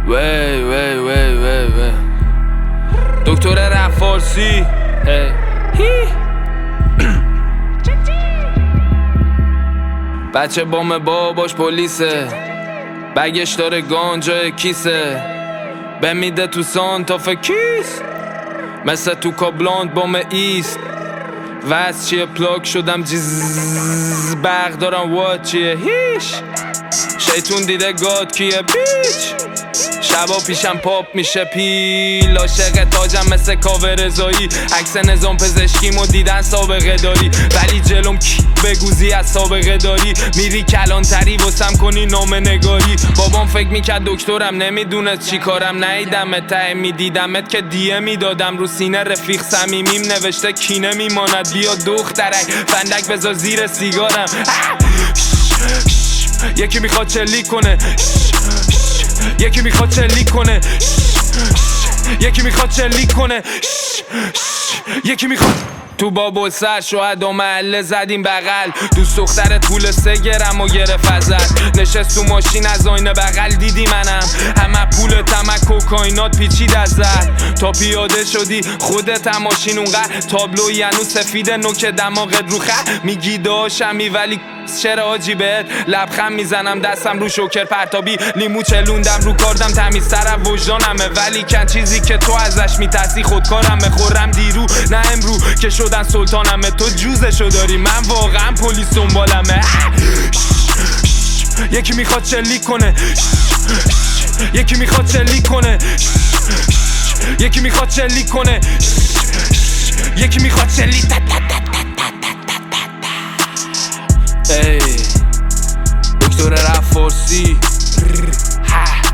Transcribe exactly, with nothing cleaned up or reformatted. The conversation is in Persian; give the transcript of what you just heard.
وی وی وی وی وی دکتر رپ فارسی هی بچه بام باباش پلیسه، بگش داره گانجای کیسه، بمیده تو سانتا فه کیس، مثل تو کابلاند بام ایست. وز چیه پلاک شدم جزززز، برق دارم وات چیه هیش، شیطون دیده گاد کیه بیچ، شبا پیشم پاپ میشه پیل، عاشق تاجم مثل کاوه رضایی، عکس نظام پزشکیمو دیدن سابقه داری، ولی جلوم کی بگوزی از سابقه داری، میری کلانتری واسم کنی نامه نگاری. بابام فکر میکرد دکترم نمیدونست چی کارم، نیدمت ته میدیدمت که دیه میدادم، رو سینه رفیق صمیمیم نوشته کینه میماند، بیا دخترک فندک بذار زیر سیگارم. یکی میخواد چلی کنه، یکی میخواد چلی کنه، یکی میخواد چلی کنه، یکی میخواد. تو بابل سر شاید و محله زدیم بغل، دوست دختر طول سه گرم و گرفت ازت، نشست تو ماشین از آینه بغل دیدی منم، همه پول تمک کوکائینات پیچید ازت، تا پیاده شدی خودت هم ماشین اونقدر تابلوی هنو سفید نوک دماغت رو خط، میگی داشمی ولی چرا آجی بهت لبخند میزنم، دستم رو شوکر پرتابی لیمو چلوندم رو کاردم، تمیزتر از وجدانمه ولی کن چیزی که تو ازش میترسی خودکارمه، خورم دیرو نه امرو که شدن سلطانمه، تو جوزشو داری من واقعا پلیس دنبالمه. یکی میخواد چلی کنه، یکی میخواد چلی کنه، یکی میخواد چلی کنه، یکی میخواد چلی ای دکتر رپ فارسی